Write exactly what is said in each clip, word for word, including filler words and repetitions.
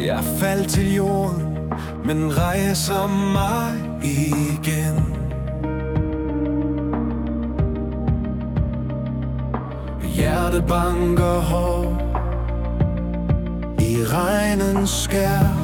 Jeg faldt til jorden, men rejser mig igen. Hjertet banker hårdt i regnens skær.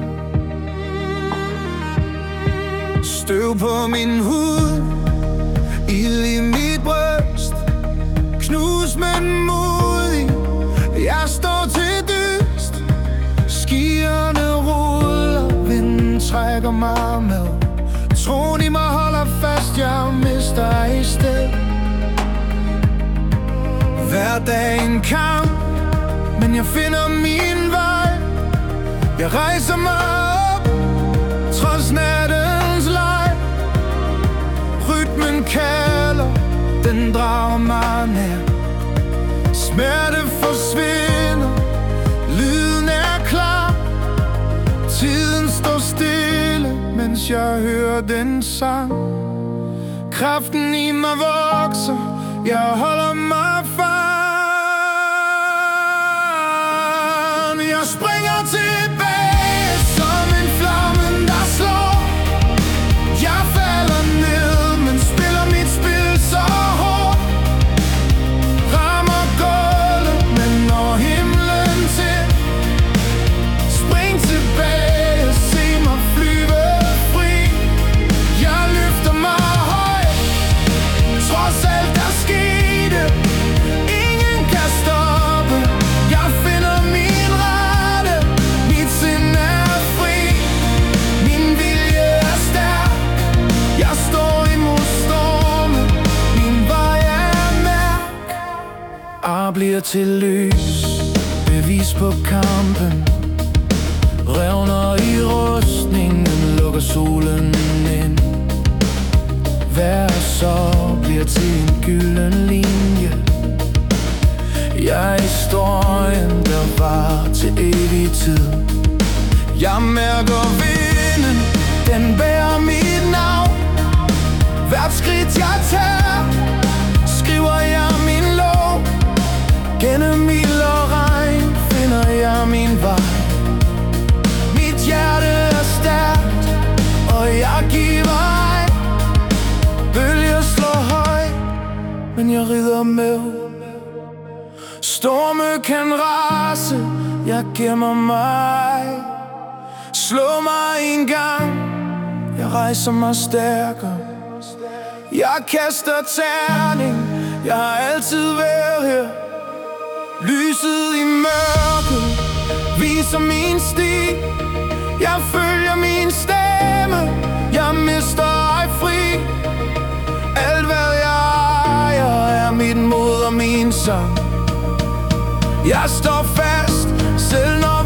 Støv på min hud, ild i mit bryst, knus men modig, jeg står til dyst. Skierne ruller, vinden trækker mig med. Troen i mig holder fast, jeg mister i sted. Hver dag en kamp, men jeg finder min vej. Jeg rejser mig op, trods nattens leg. Rytmen kalder, den drager mig nær. Smerte forsvinder, lyden er klar. Tiden står stille, mens jeg hører den sang. Kraften i mig vokser, jeg holder mig fast. Jeg springer tilbage som en flamme, der slår. Jeg falder ned, men spiller mit spil så hårdt. Rammer gulvet, men når himlen til. Spring tilbage, se mig flyve fri. Jeg løfter mig højt, trods alt der skete. Ingen kan stoppe, jeg finder min rette. Mit sind er fri, min vilje er stærk. Jeg står imod stormen, min vej er mærk. Ar bliver til lys, bevis på kampen. Revner i rustningen, lukker solen ind. Hver sorg bliver til en gylden linje. Jeg er historien, der var til evig tid. Jeg mærker vinden, den bærer mit navn. Hvert skridt jeg tager, skriver jeg min lov. Gennem ild og regn finder jeg min vej. Mit hjerte er stærkt, og jeg giver ej. Bølger slår højt, men jeg rider med. Storme kan rase, jeg gemmer mig. Slå mig en gang, jeg rejser mig stærkere. Jeg kaster terning, jeg har altid været her. Lyset i mørket viser min sti. Jeg følger min stemme, jeg mister ej fri. Alt hvad jeg ejer er mit mod og min sang. Jeg står fast, selv når